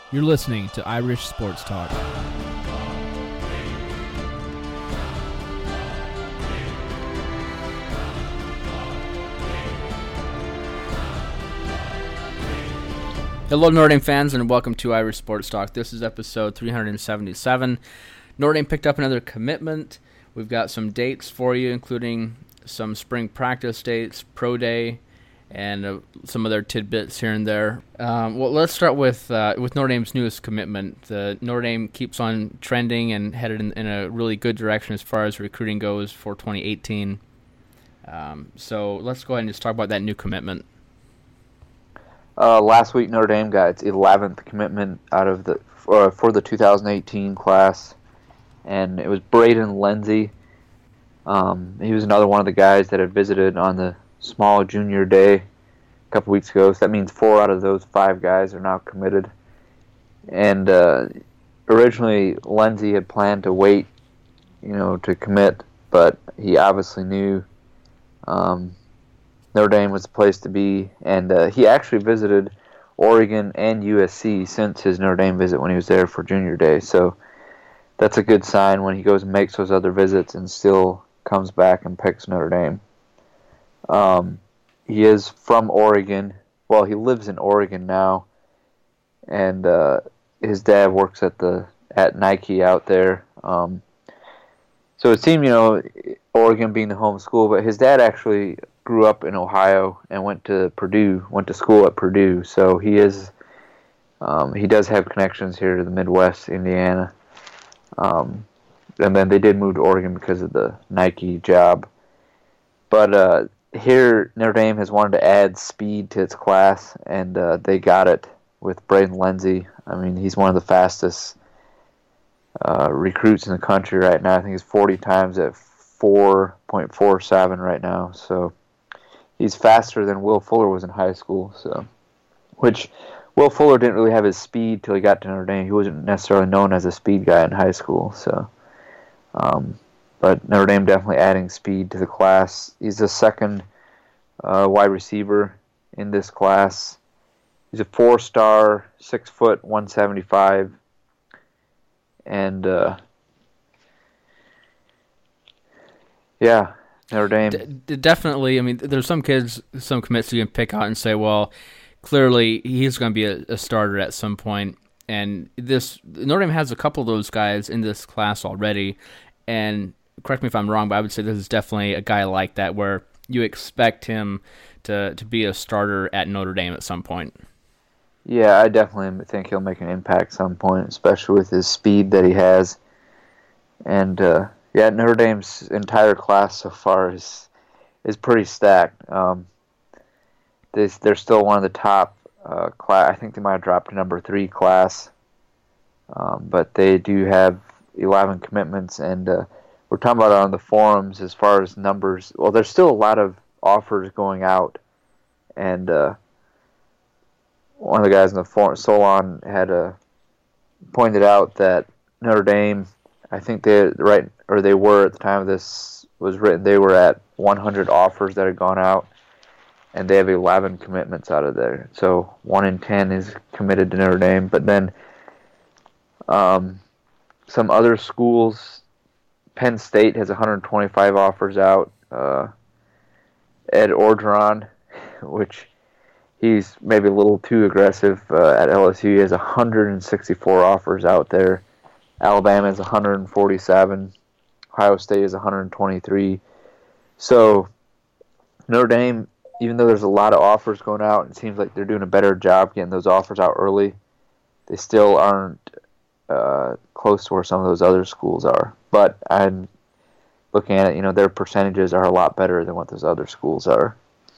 You're listening to Irish Sports Talk. Hello, Notre Dame fans, and welcome to Irish Sports Talk. This is episode 377. Notre Dame picked up another commitment. We've got some dates for you, including some spring practice dates, pro day, and some other tidbits here and there. Well, let's start with Notre Dame's newest commitment. Notre Dame keeps on trending and headed in a really good direction as far as recruiting goes for 2018. So let's go ahead and just talk about that new commitment. Last week, Notre Dame got its 11th commitment out of for the 2018 class, and it was Braden Lenzy. He was another one of the guys that had visited on the small junior day a couple weeks ago. So that means 4 out of those 5 guys are now committed. And originally, Lenzy had planned to wait, to commit, but he obviously knew Notre Dame was the place to be, and he actually visited Oregon and USC since his Notre Dame visit when he was there for junior day. So that's a good sign when he goes and makes those other visits and still comes back and picks Notre Dame. He is from Oregon. Well, he lives in Oregon now, and his dad works at Nike out there. So it seemed, Oregon being the home school, but his dad actually grew up in Ohio and went to school at Purdue. So he does have connections here to the Midwest, Indiana. And then they did move to Oregon because of the Nike job. But here, Notre Dame has wanted to add speed to its class, and they got it with Braden Lenzy. I mean, he's one of the fastest recruits in the country right now. I think he's 40 times at 4.47 right now. So he's faster than Will Fuller was in high school. So, which Will Fuller didn't really have his speed till he got to Notre Dame. He wasn't necessarily known as a speed guy in high school. So, but Notre Dame definitely adding speed to the class. He's the second wide receiver in this class. He's a 4-star, 6 foot, 175, and Notre Dame. Definitely. I mean, there's some kids, some commits you can pick out and say, well, clearly he's going to be a starter at some point. And Notre Dame has a couple of those guys in this class already. And correct me if I'm wrong, but I would say this is definitely a guy like that where you expect him to be a starter at Notre Dame at some point. Yeah, I definitely think he'll make an impact at some point, especially with his speed that he has. And Notre Dame's entire class so far is pretty stacked. They're still one of the top class. I think they might have dropped to number 3 class, but they do have 11 commitments. And we're talking about on the forums as far as numbers. Well, there's still a lot of offers going out, and one of the guys in the forum, Solon, had pointed out that Notre Dame, I think they were at the time of this was written, they were at 100 offers that had gone out, and they have 11 commitments out of there. So 1 in 10 is committed to Notre Dame. But then some other schools, Penn State has 125 offers out. Ed Orgeron, which he's maybe a little too aggressive at LSU, he has 164 offers out there. Alabama is 147. Ohio State is 123. So Notre Dame, even though there's a lot of offers going out, it seems like they're doing a better job getting those offers out early. They still aren't close to where some of those other schools are. But I'm looking at it, their percentages are a lot better than what those other schools are.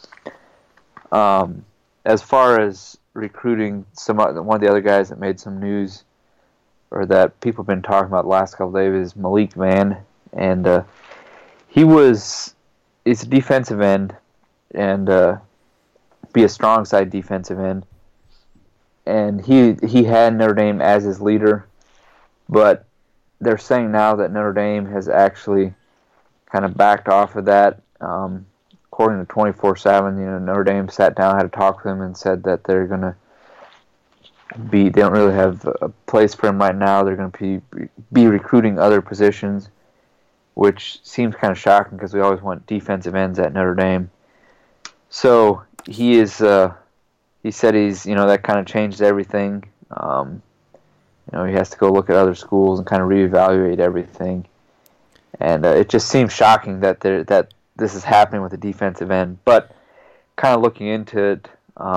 As far as recruiting, one of the other guys that made some news, or that people have been talking about the last couple of days, is Malik Vann. And he's a defensive end, and be a strong side defensive end. And he had Notre Dame as his leader, but they're saying now that Notre Dame has actually kind of backed off of that. According to 24/7, Notre Dame sat down, had a talk with him, and said that they're going to They don't really have a place for him right now. They're going to be recruiting other positions, which seems kind of shocking because we always want defensive ends at Notre Dame. So he is. He said he's. That kind of changed everything. He has to go look at other schools and kind of reevaluate everything. And it just seems shocking that this is happening with the defensive end. But kind of looking into it,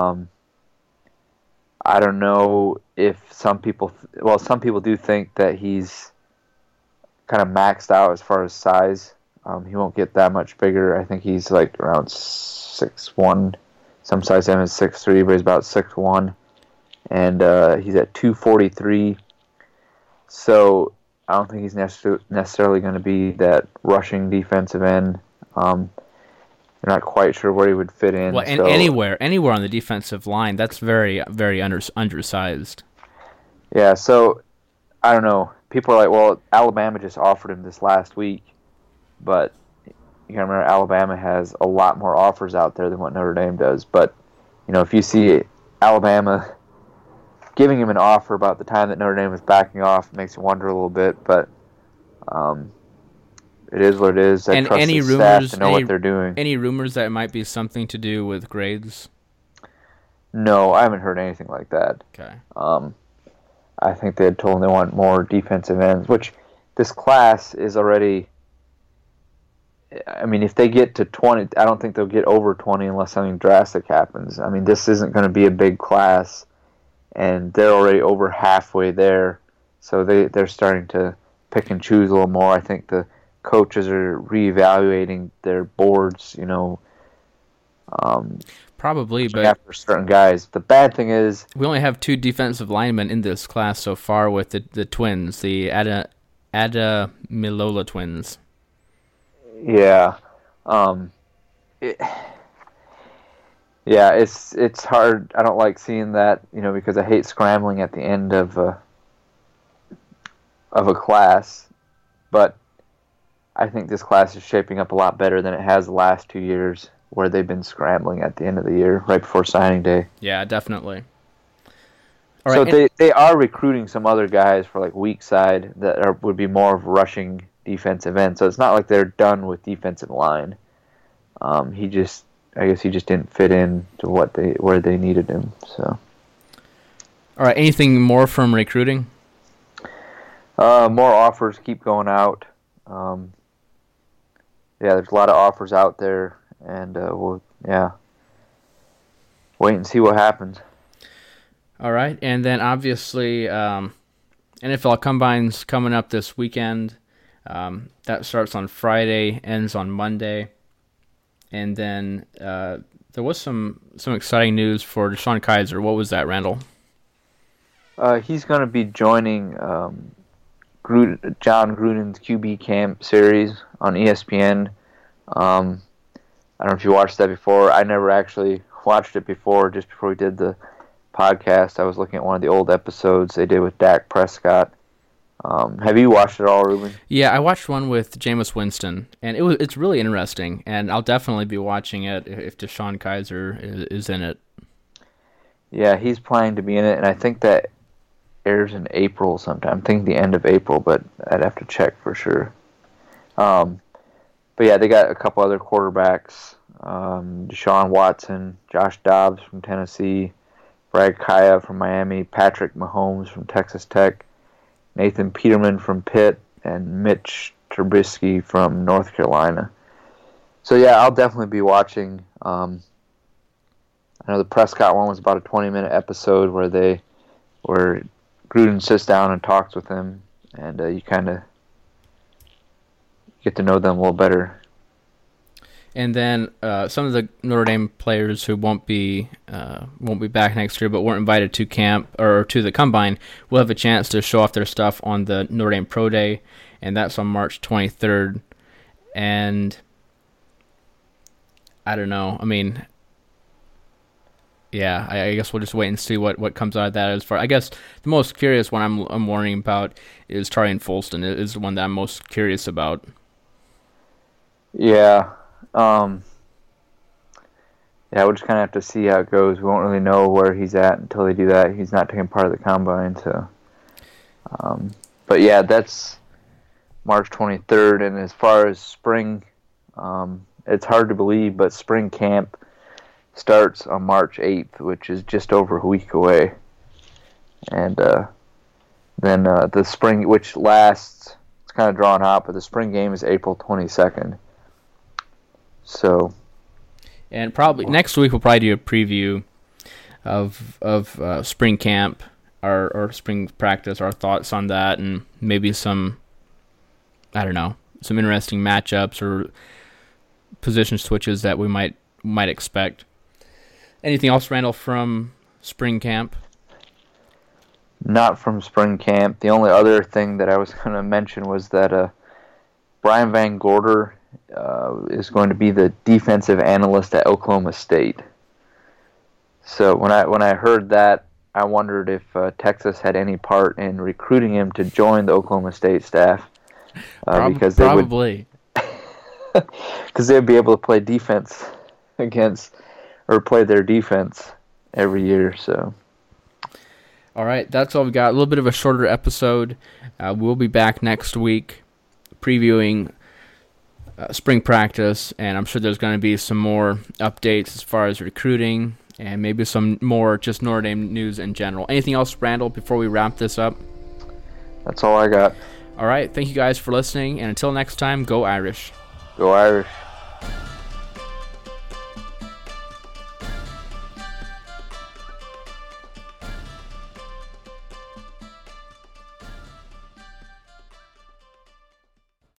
I don't know if some people do think that he's kind of maxed out as far as size. He won't get that much bigger. I think he's like around 6'1". Some size him is 6'3", but he's about 6'1". And he's at 243. So I don't think he's necessarily going to be that rushing defensive end. You're not quite sure where he would fit in. Well, and anywhere on the defensive line, that's very, very undersized. Yeah, so I don't know. People are like, well, Alabama just offered him this last week, but you gotta remember Alabama has a lot more offers out there than what Notre Dame does. But if you see Alabama giving him an offer about the time that Notre Dame was backing off, it makes you wonder a little bit. But it is what it is. I trust the staff to know what they're doing. Any rumors that it might be something to do with grades? No, I haven't heard anything like that. Okay. I think they had told him they want more defensive ends, which this class is already. I mean, if they get to 20, I don't think they'll get over 20 unless something drastic happens. I mean, this isn't going to be a big class, and they're already over halfway there, so they're starting to pick and choose a little more. I think the coaches are reevaluating their boards, probably, but after certain guys. The bad thing is we only have 2 defensive linemen in this class so far with the twins, the Ademilola twins. Yeah, it's hard. I don't like seeing that, because I hate scrambling at the end of a class. But I think this class is shaping up a lot better than it has the last 2 years, where they've been scrambling at the end of the year, right before signing day. Yeah, definitely. All right, so they are recruiting some other guys for like weak side that would be more of rushing defensive end. So it's not like they're done with defensive line. I guess he just didn't fit in to where they needed him. So. All right, anything more from recruiting? More offers keep going out. There's a lot of offers out there, and we'll wait and see what happens. All right, and then obviously NFL Combine's coming up this weekend. That starts on Friday, ends on Monday, and then there was some exciting news for DeShone Kizer. What was that, Randall? He's going to be joining John Gruden's QB Camp series on ESPN. I don't know if you watched that before. I never actually watched it before. Just before we did the podcast, I was looking at one of the old episodes they did with Dak Prescott. Have you watched it all, Ruben? Yeah, I watched one with Jameis Winston, and it's really interesting, and I'll definitely be watching it if DeShone Kizer is in it. Yeah, he's planning to be in it, and I think that airs in April sometime. I think the end of April, but I'd have to check for sure. But yeah, they got a couple other quarterbacks. Deshaun Watson, Josh Dobbs from Tennessee, Brad Kaya from Miami, Patrick Mahomes from Texas Tech, Nathan Peterman from Pitt, and Mitch Trubisky from North Carolina. So yeah, I'll definitely be watching. I know the Prescott one was about a 20-minute episode where Gruden sits down and talks with him, and you kind of get to know them a little better. And then some of the Notre Dame players who won't be back next year, but weren't invited to camp or to the Combine, will have a chance to show off their stuff on the Notre Dame Pro Day, and that's on March 23rd. And I don't know. I mean, yeah, I guess we'll just wait and see what comes out of that. As far, I guess the most curious one I'm worrying about is Tarean Folston. Is the one that I'm most curious about. Yeah. yeah, we'll just kind of have to see how it goes. We won't really know where he's at until they do that. He's not taking part of the combine, so. But yeah, that's March 23rd. And as far as spring, it's hard to believe, but spring camp starts on March 8th, which is just over a week away. And then the spring, which lasts, it's kind of drawn out, but the spring game is April 22nd. So. And probably next week we'll probably do a preview of spring camp or spring practice, our thoughts on that, and maybe some, I don't know, some interesting matchups or position switches that we might expect. Anything else, Randall, from spring camp? Not from spring camp. The only other thing that I was going to mention was that Brian Van Gorder is going to be the defensive analyst at Oklahoma State. So when I heard that, I wondered if Texas had any part in recruiting him to join the Oklahoma State staff. Because they probably. Because they'd be able to play defense play their defense every year. So. All right, that's all we got. A little bit of a shorter episode. We'll be back next week previewing spring practice, and I'm sure there's going to be some more updates as far as recruiting and maybe some more just Notre Dame news in general. Anything else, Randall, before we wrap this up? That's all I got. All right, thank you guys for listening, and until next time, go Irish. Go Irish.